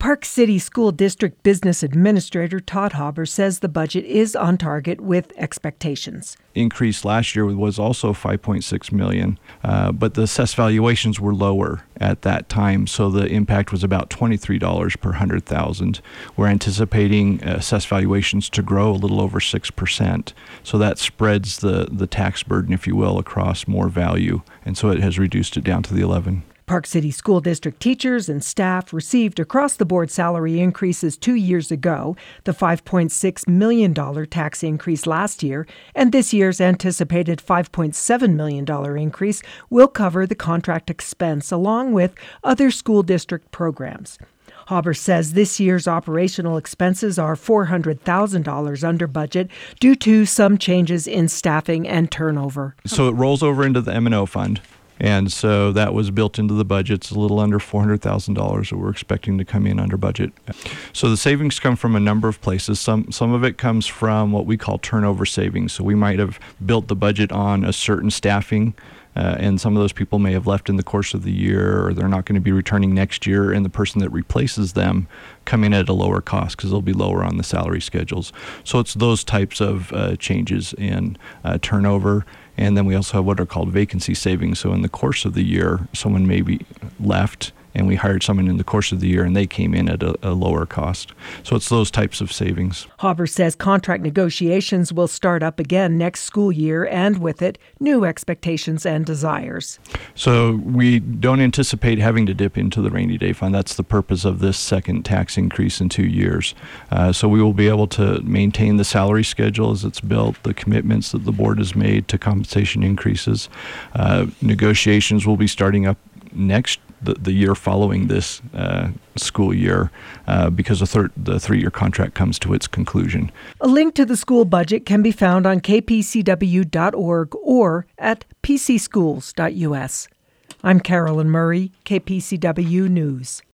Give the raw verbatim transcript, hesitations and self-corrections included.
Park City School District Business Administrator Todd Hauber says the budget is on target with expectations. Increase last year was also five point six million dollars, uh, but the assessed valuations were lower at that time, so the impact was about twenty-three dollars per one hundred thousand. We're anticipating assessed valuations to grow a little over six percent, so that spreads the, the tax burden, if you will, across more value, and so it has reduced it down to the eleven. Park City School District teachers and staff received across-the-board salary increases two years ago, the five point six million dollars tax increase last year, and this year's anticipated five point seven million dollars increase will cover the contract expense along with other school district programs. Hauber says this year's operational expenses are four hundred thousand dollars under budget due to some changes in staffing and turnover. So it rolls over into the M and O fund. And so that was built into the budget. It's a little under four hundred thousand dollars that we're expecting to come in under budget. So the savings come from a number of places. Some some of it comes from what we call turnover savings. So we might have built the budget on a certain staffing, uh, and some of those people may have left in the course of the year, or they're not going to be returning next year, and the person that replaces them come in at a lower cost because they'll be lower on the salary schedules. So it's those types of uh, changes in uh, turnover. And then we also have what are called vacancy savings. So in the course of the year, someone maybe left, and we hired someone in the course of the year, and they came in at a, a lower cost. So it's those types of savings. Hauber says contract negotiations will start up again next school year, and with it, new expectations and desires. So we don't anticipate having to dip into the rainy day fund. That's the purpose of this second tax increase in two years. Uh, so we will be able to maintain the salary schedule as it's built, the commitments that the board has made to compensation increases. Uh, negotiations will be starting up next The, the year following this uh, school year uh, because the, thir- the three-year contract comes to its conclusion. A link to the school budget can be found on k p c w dot org or at p c schools dot u s. I'm Carolyn Murray, K P C W News.